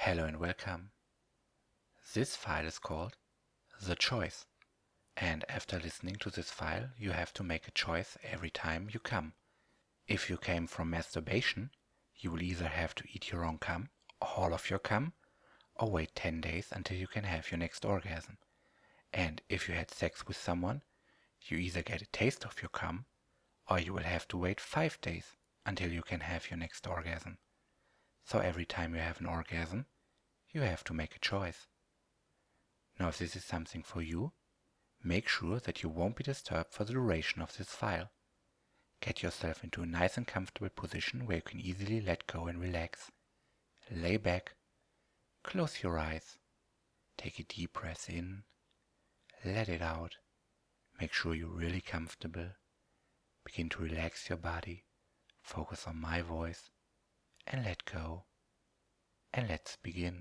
Hello and welcome. This file is called The Choice, and after listening to this file you have to make a choice every time you come. If you came from masturbation, you will either have to eat your own cum, all of your cum, or wait 10 days until you can have your next orgasm. And if you had sex with someone, you either get a taste of your cum, or you will have to wait 5 days until you can have your next orgasm. So every time you have an orgasm, you have to make a choice. Now if this is something for you, make sure that you won't be disturbed for the duration of this file. Get yourself into a nice and comfortable position where you can easily let go and relax. Lay back, close your eyes, take a deep breath in, let it out, make sure you're really comfortable, begin to relax your body, focus on my voice, and let go. And let's begin.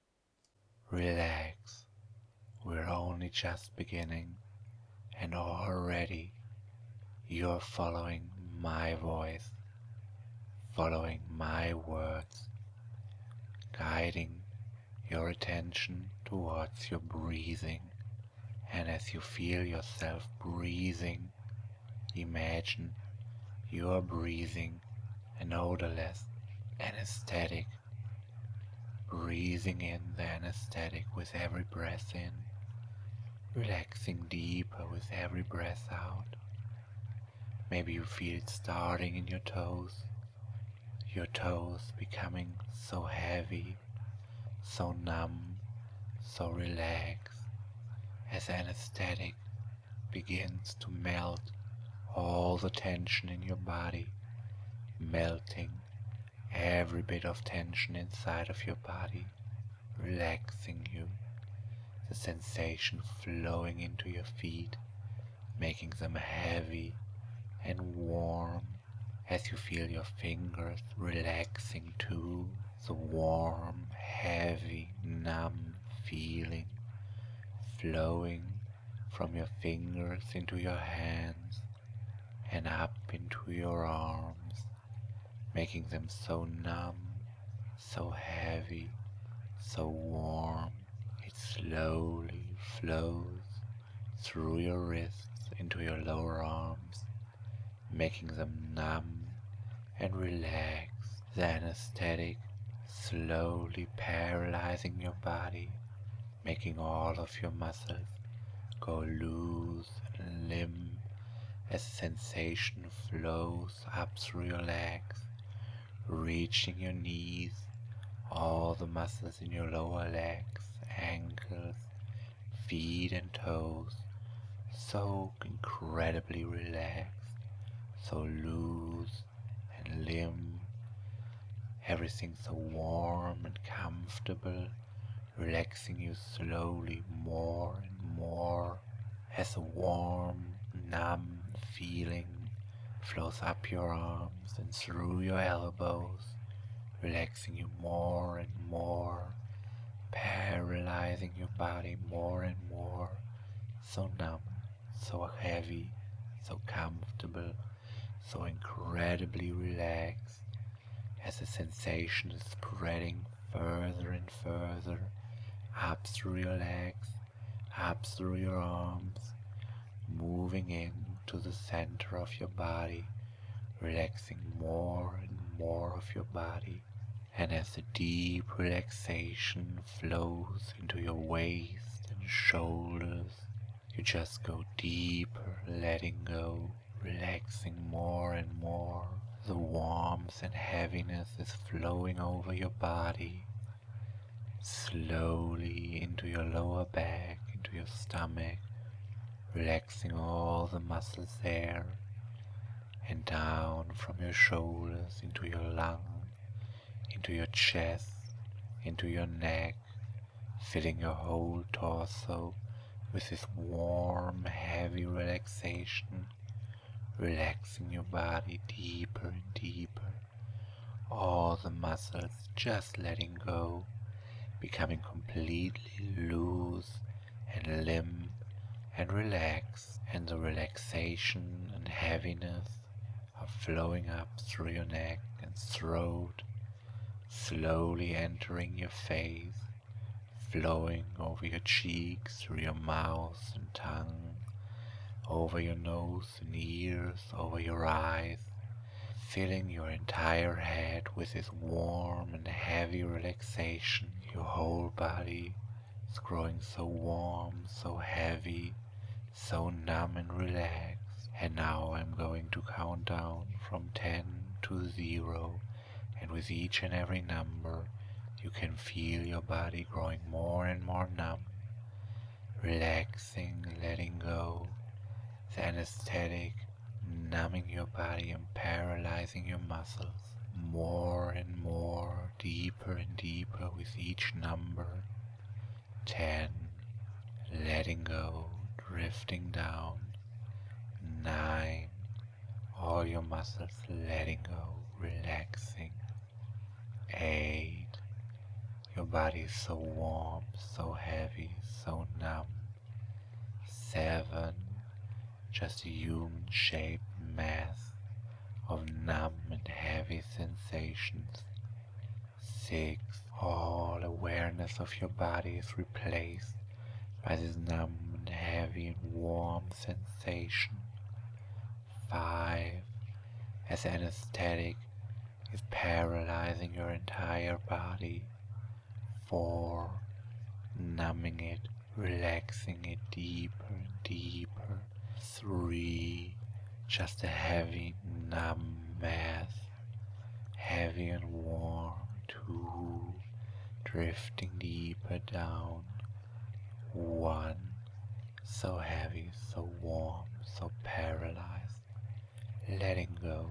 Relax. We're only just beginning, and already you're following my voice, following my words, guiding your attention towards your breathing. And as you feel yourself breathing, imagine you're breathing an odorless anesthetic, breathing in the anesthetic with every breath in, relaxing deeper with every breath out. Maybe you feel it starting in your toes becoming so heavy, so numb, so relaxed, as anesthetic begins to melt all the tension in your body, melting every bit of tension inside of your body, relaxing you, the sensation flowing into your feet, making them heavy and warm as you feel your fingers relaxing too, the warm, heavy, numb feeling flowing from your fingers into your hands and up into your arms, making them so numb, so heavy, so warm. It slowly flows through your wrists into your lower arms, making them numb and relaxed. The anesthetic slowly paralyzing your body, making all of your muscles go loose and limp as the sensation flows up through your legs, reaching your knees, all the muscles in your lower legs, ankles, feet and toes, so incredibly relaxed, so loose and limp, everything so warm and comfortable, relaxing you slowly more and more as a warm, numb feeling flows up your arms and through your elbows, relaxing you more and more, paralyzing your body more and more, so numb, so heavy, so comfortable, so incredibly relaxed, as the sensation is spreading further and further, up through your legs, up through your arms, moving into the center of your body, relaxing more and more of your body. And as the deep relaxation flows into your waist and shoulders, you just go deeper, letting go, relaxing more and more. The warmth and heaviness is flowing over your body, slowly into your lower back, into your stomach, relaxing all the muscles there, and down from your shoulders into your lungs, into your chest, into your neck, filling your whole torso with this warm, heavy relaxation, relaxing your body deeper and deeper, all the muscles just letting go, becoming completely loose and limp and relaxed, and the relaxation and heaviness are flowing up through your neck and throat, slowly entering your face, flowing over your cheeks, through your mouth and tongue, over your nose and ears, over your eyes, filling your entire head with this warm and heavy relaxation. Your whole body is growing so warm, so heavy, so numb and relaxed. And now I'm going to count down from 10 to 0, and with each and every number you can feel your body growing more and more numb, relaxing, letting go, the anesthetic numbing your body and paralyzing your muscles more and more, deeper and deeper with each number. 10, letting go, drifting down. 9, all your muscles letting go, relaxing. 8, your body is so warm, so heavy, so numb. 7, just a human-shaped mass of numb and heavy sensations. 6, all awareness of your body is replaced by this numb and heavy and warm sensation. 5, as anesthetic is paralyzing your entire body. 4, numbing it, relaxing it deeper and deeper. 3, just a heavy, numb mass, heavy and warm. 2, drifting deeper down. 1, so heavy, so warm, so paralyzed, letting go.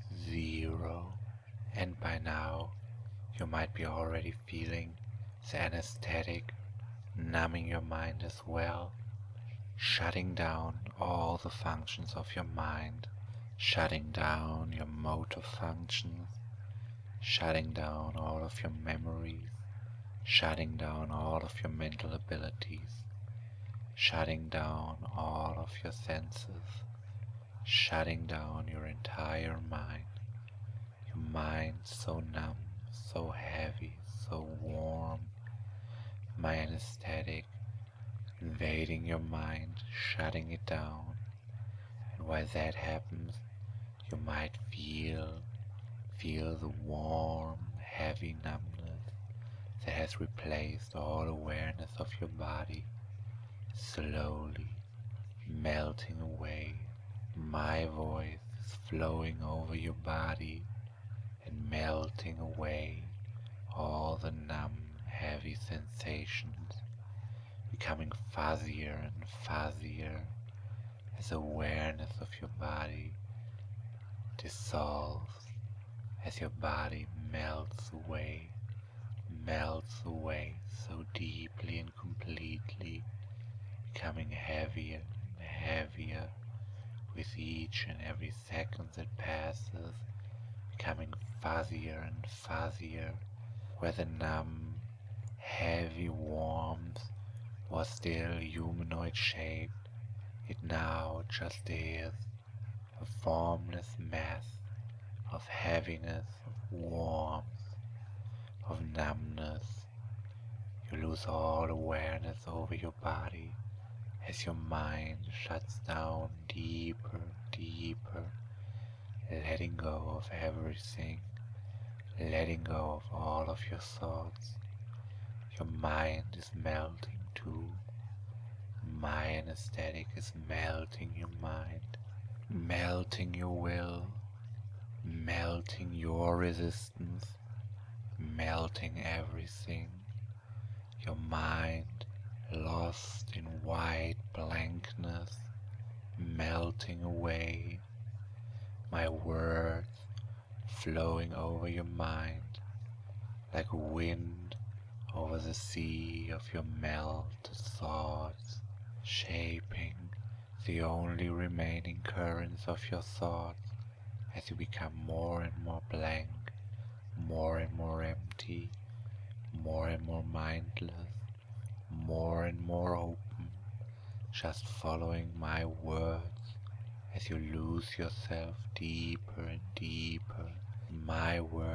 0, and by now you might be already feeling the anesthetic numbing your mind as well, shutting down all the functions of your mind, shutting down your motor functions, shutting down all of your memories, shutting down all of your mental abilities, shutting down all of your senses, shutting down your entire mind. Your mind so numb, so heavy, so warm. My anesthetic invading your mind, shutting it down. And while that happens, you might feel the warm, heavy numbness that has replaced all awareness of your body, slowly melting away. My voice is flowing over your body and melting away all the numb, heavy sensations, becoming fuzzier and fuzzier as awareness of your body dissolves, as your body melts away so deeply and completely, becoming heavier and heavier with each and every second that passes, becoming fuzzier and fuzzier, where the numb, heavy warmth was still humanoid shaped, it now just is a formless mass of heaviness, of warmth, of numbness. You lose all awareness over your body as your mind shuts down deeper, deeper, letting go of everything, letting go of all of your thoughts. Your mind is melting too. My anesthetic is melting your mind, melting your will, melting your resistance, melting everything. Your mind lost in white blankness, melting away. My words flowing over your mind like wind over the sea of your melted thoughts, shaping the only remaining currents of your thoughts as you become more and more blank, more and more empty, more and more mindless, more and more open, just following my words as you lose yourself deeper and deeper. My words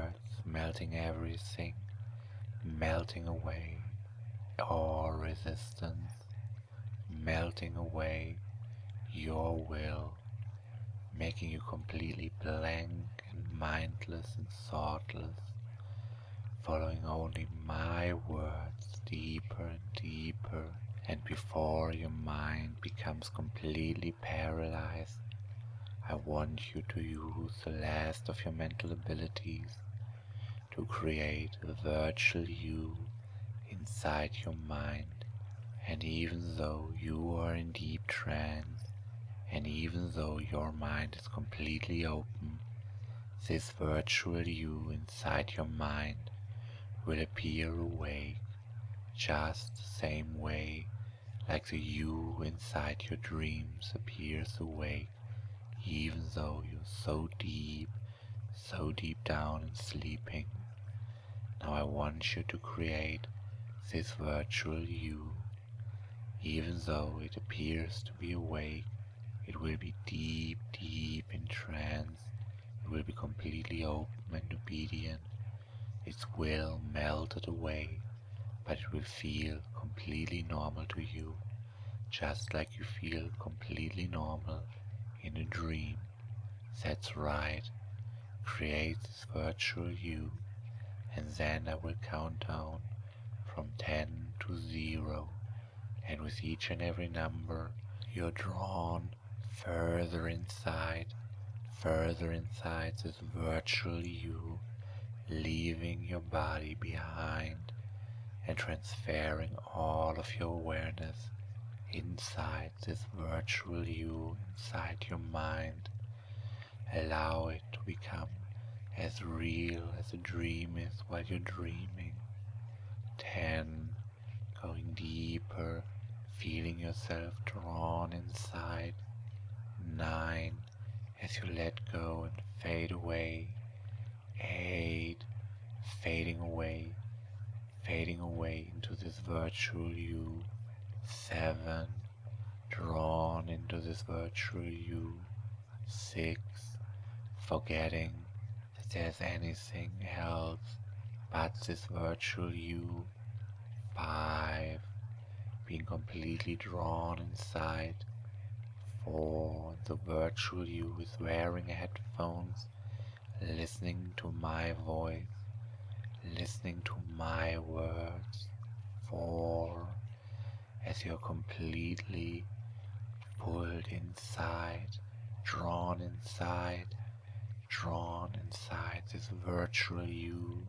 melting everything, melting away all resistance, melting away your will, making you completely blank and mindless and thoughtless, following only my words deeper and deeper. And before your mind becomes completely paralyzed, I want you to use the last of your mental abilities to create a virtual you inside your mind. And even though you are in deep trance, and even though your mind is completely open, this virtual you inside your mind will appear awake, just the same way like the you inside your dreams appears awake, even though you're so deep down and sleeping. Now I want you to create this virtual you. Even though it appears to be awake, it will be deep in trance. It will be completely open and obedient. Its will melted away, but it will feel completely normal to you, just like you feel completely normal in a dream. That's right. Create this virtual you, and then I will count down from 10 to 0, and with each and every number you're drawn further inside this virtual you, leaving your body behind and transferring all of your awareness inside this virtual you inside your mind. Allow it to become as real as a dream is while you're dreaming. 10, going deeper, feeling yourself drawn inside. 9, as you let go and fade away. 8, fading away into this virtual you. 7, drawn into this virtual you. 6, forgetting that there's anything else but this virtual you. 5, being completely drawn inside. 4, the virtual you is wearing headphones, listening to my voice, listening to my words. 4, as you're completely pulled inside, drawn inside this virtual you.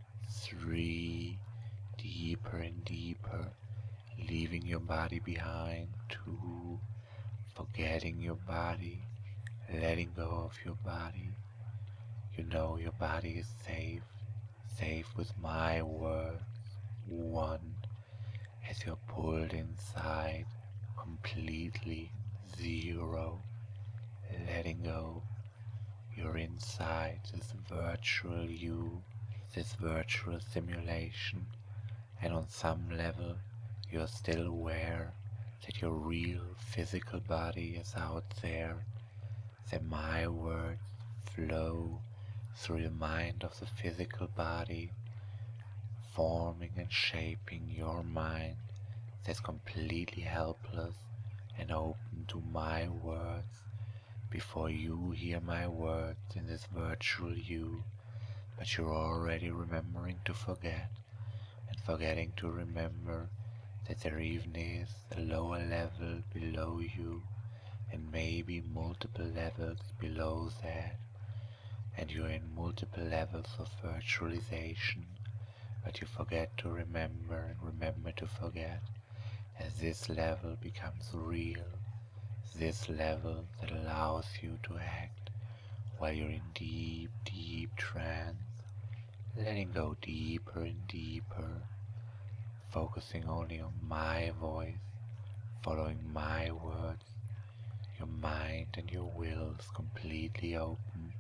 3, deeper and deeper, leaving your body behind. 2, forgetting your body, letting go of your body. You know your body is safe with my words. 1, as you're pulled inside, completely. 0, letting go. You're inside this virtual you, this virtual simulation, and on some level you're still aware that your real physical body is out there, that my words flow through the mind of the physical body, forming and shaping your mind that's completely helpless and open to my words. Before you hear my words in this virtual you, but you're already remembering to forget, and forgetting to remember that there even is a lower level below you, and maybe multiple levels below that, and you're in multiple levels of virtualization, but you forget to remember and remember to forget, as this level becomes real, this level that allows you to act while you're in deep trance, letting go deeper and deeper, focusing only on my voice, following my words. Your mind and your will is completely open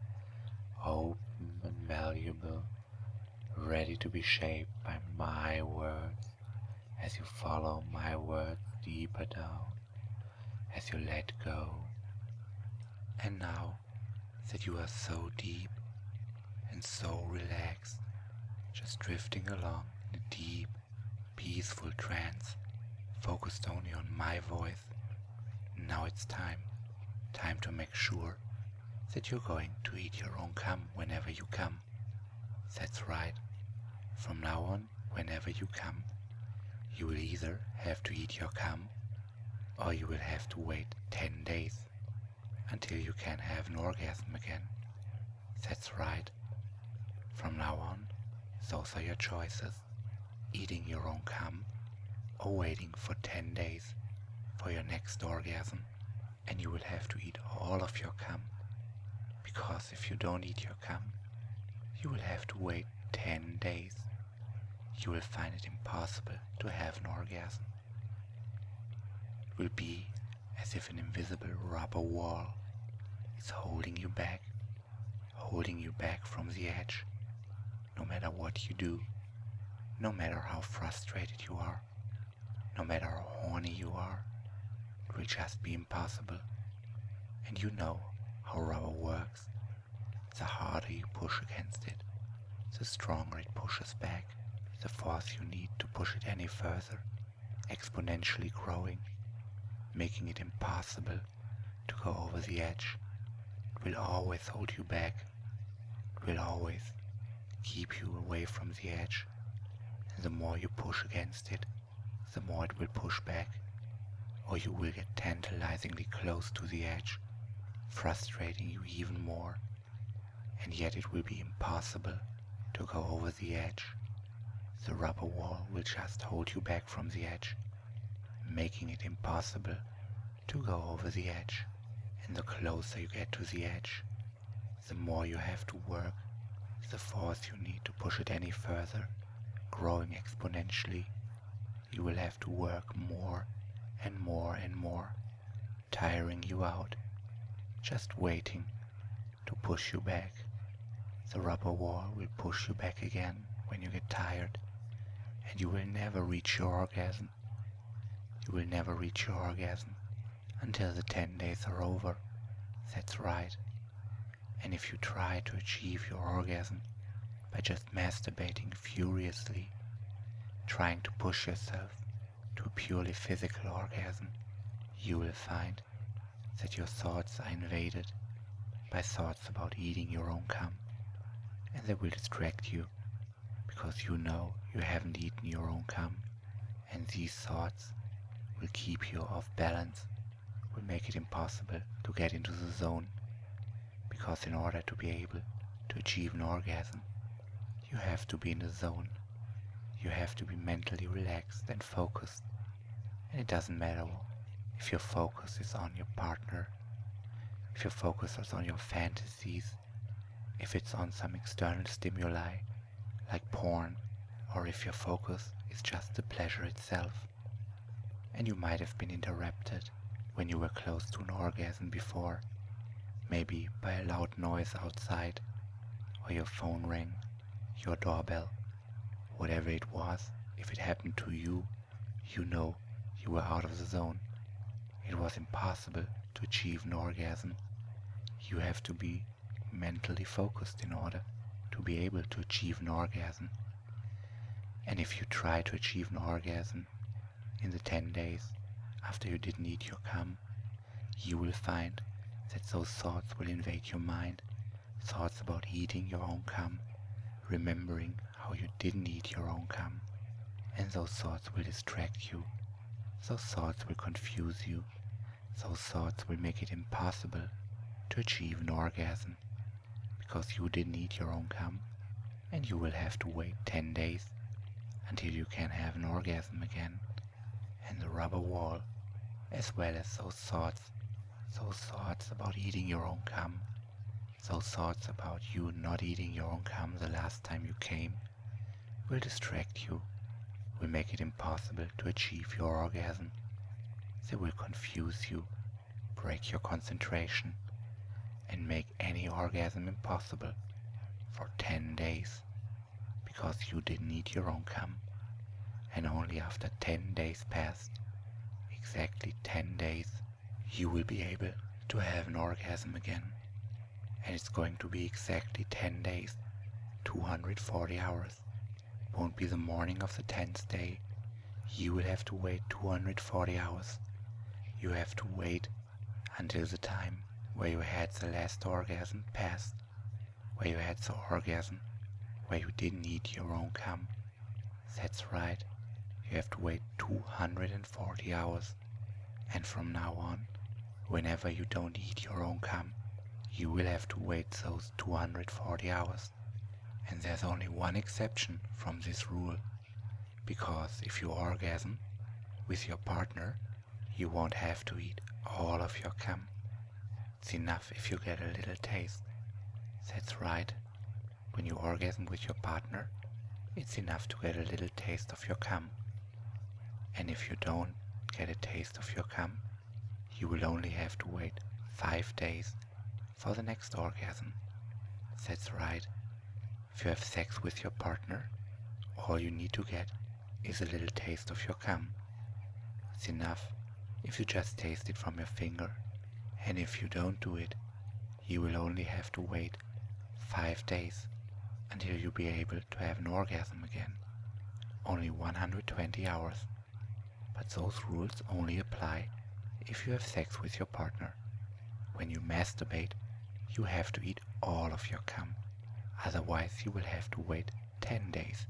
and malleable, ready to be shaped by my words as you follow my words deeper down, as you let go. And now that you are so deep and so relaxed just drifting along in a deep, peaceful trance, focused only on my voice. Now it's time to make sure that you're going to eat your own cum whenever you come. That's right. From now on, whenever you come, you will either have to eat your cum, or you will have to wait 10 days until you can have an orgasm again. That's right. From now on, those are your choices. Eating your own cum, or waiting for 10 days for your next orgasm. And you will have to eat all of your cum, because if you don't eat your cum, you will have to wait 10 days. You will find it impossible to have an orgasm. It will be as if an invisible rubber wall is holding you back from the edge. No matter what you do, no matter how frustrated you are, no matter how horny you are, it will just be impossible. And you know how rubber works. The harder you push against it, the stronger it pushes back. The force you need to push it any further, exponentially growing, making it impossible to go over the edge. It will always hold you back. It will always keep you away from the edge. And the more you push against it, the more it will push back, or you will get tantalizingly close to the edge, frustrating you even more, and yet it will be impossible to go over the edge. The rubber wall will just hold you back from the edge, making it impossible to go over the edge. And the closer you get to the edge, the more you have to work, the force you need to push it any further, growing exponentially. You will have to work more and more and more, tiring you out, just waiting to push you back. The rubber wall will push you back again when you get tired, and you will never reach your orgasm. You will never reach your orgasm until the 10 days are over. That's right. And if you try to achieve your orgasm by just masturbating furiously, trying to push yourself to a purely physical orgasm, you will find that your thoughts are invaded by thoughts about eating your own cum, and they will distract you, because you know you haven't eaten your own cum, and these thoughts will keep you off balance, will make it impossible to get into the zone, because in order to be able to achieve an orgasm, you have to be in the zone. You have to be mentally relaxed and focused, and it doesn't matter if your focus is on your partner, if your focus is on your fantasies, if it's on some external stimuli like porn, or if your focus is just the pleasure itself. And you might have been interrupted when you were close to an orgasm before, maybe by a loud noise outside, or your phone rang, your doorbell, whatever it was. If it happened to you, you know you were out of the zone. It was impossible to achieve an orgasm. You have to be mentally focused in order to be able to achieve an orgasm. And if you try to achieve an orgasm in the 10 days after you didn't eat your cum, you will find that those thoughts will invade your mind, thoughts about eating your own cum, remembering how you didn't eat your own cum, and those thoughts will distract you, those thoughts will confuse you, those thoughts will make it impossible to achieve an orgasm, because you didn't eat your own cum, and you will have to wait 10 days until you can have an orgasm again. And the rubber wall, as well as those thoughts about eating your own cum, those thoughts about you not eating your own cum the last time you came, will distract you, will make it impossible to achieve your orgasm. They will confuse you, break your concentration, and make any orgasm impossible for 10 days, because you didn't eat your own cum. And only after 10 days passed, exactly 10 days, you will be able to have an orgasm again. And it's going to be exactly 10 days, 240 hours, won't be the morning of the 10th day. You will have to wait 240 hours. You have to wait until the time where you had the last orgasm passed, where you had the orgasm where you didn't eat your own cum. That's right, you have to wait 240 hours. And from now on, whenever you don't eat your own cum, you will have to wait those 240 hours. And there's only one exception from this rule, because if you orgasm with your partner, you won't have to eat all of your cum. It's enough if you get a little taste. That's right, when you orgasm with your partner, it's enough to get a little taste of your cum. And if you don't get a taste of your cum, you will only have to wait 5 days for the next orgasm. That's right, if you have sex with your partner, all you need to get is a little taste of your cum. It's enough if you just taste it from your finger, and if you don't do it, you will only have to wait 5 days until you'll be able to have an orgasm again. Only 120 hours. But those rules only apply if you have sex with your partner. When you masturbate, you have to eat all of your cum. Otherwise you will have to wait 10 days,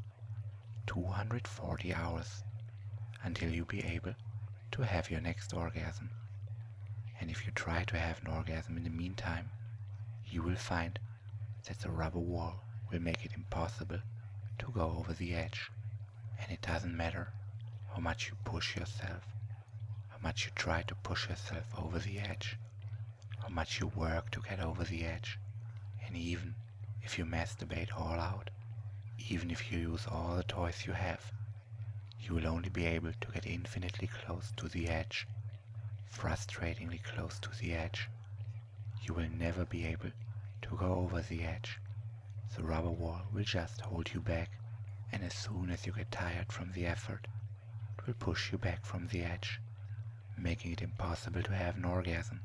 240 hours, until you be able to have your next orgasm. And if you try to have an orgasm in the meantime, you will find that the rubber wall will make it impossible to go over the edge. And it doesn't matter how much you push yourself, how much you try to push yourself over the edge, how much you work to get over the edge. And even if you masturbate all out, even if you use all the toys you have, you will only be able to get infinitely close to the edge, frustratingly close to the edge. You will never be able to go over the edge. The rubber wall will just hold you back, and as soon as you get tired from the effort, it will push you back from the edge, making it impossible to have an orgasm.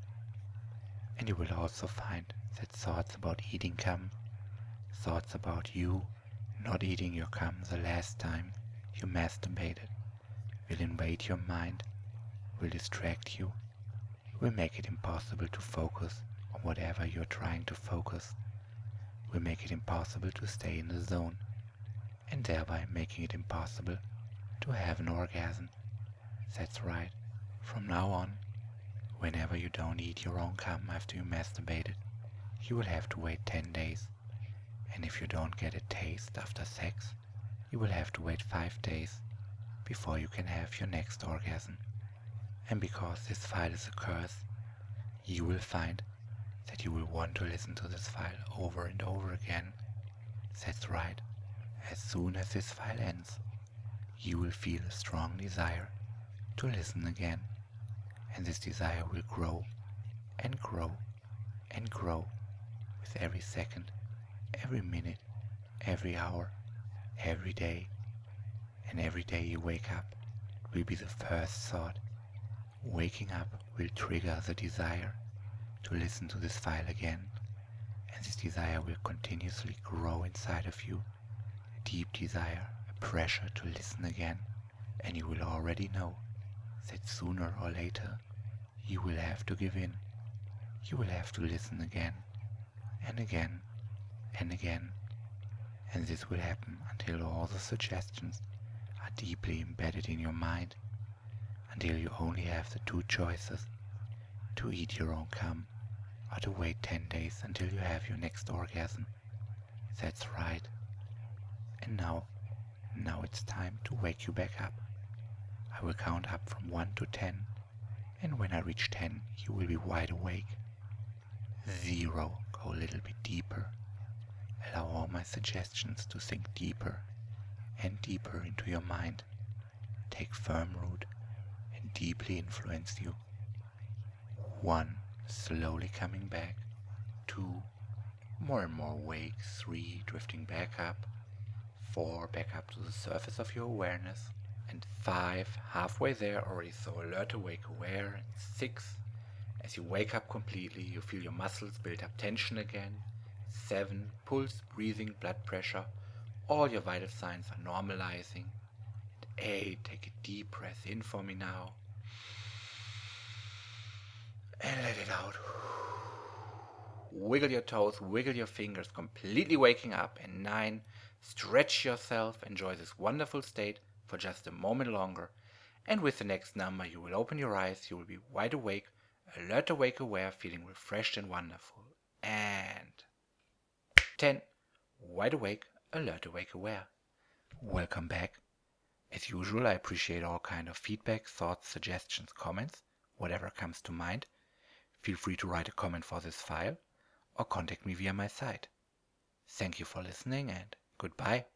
And you will also find that thoughts about eating cum, thoughts about you not eating your cum the last time you masturbated, will invade your mind, will distract you, will make it impossible to focus on whatever you're trying to focus, will make it impossible to stay in the zone, and thereby making it impossible to have an orgasm. That's right, from now on, whenever you don't eat your own cum after you masturbated, you will have to wait 10 days. And if you don't get a taste after sex, you will have to wait 5 days before you can have your next orgasm. And because this file is a curse, you will find that you will want to listen to this file over and over again. That's right, as soon as this file ends, you will feel a strong desire to listen again. And this desire will grow and grow and grow with every second, every minute, every hour, every day. And every day you wake up, it will be the first thought. Waking up will trigger the desire to listen to this file again, and this desire will continuously grow inside of you, a deep desire, a pressure to listen again, and you will already know that sooner or later you will have to give in. You will have to listen again and again and again, and this will happen until all the suggestions are deeply embedded in your mind, until you only have the two choices: to eat your own cum or to wait 10 days until you have your next orgasm. That's right. And now it's time to wake you back up. I will count up from 1 to 10, and when I reach 10, you will be wide awake. 0, go a little bit deeper. Allow all my suggestions to sink deeper and deeper into your mind, take firm root, and deeply influence you. 1, slowly coming back. 2, more and more awake. 3, drifting back up. 4, back up to the surface of your awareness. And 5, halfway there already, so alert, awake, aware. And 6, as you wake up completely, you feel your muscles build up tension again. 7, pulse, breathing, blood pressure All your vital signs are normalizing. 8, take a deep breath in for me now. And let it out. Wiggle your toes, wiggle your fingers, completely waking up. And 9, stretch yourself, enjoy this wonderful state for just a moment longer. And with the next number, you will open your eyes, you will be wide awake, alert, awake, aware, feeling refreshed and wonderful. And 10, wide awake, alert, awake, aware. Welcome back. As usual, I appreciate all kind of feedback, thoughts, suggestions, comments, whatever comes to mind. Feel free to write a comment for this file or contact me via my site. Thank you for listening and goodbye.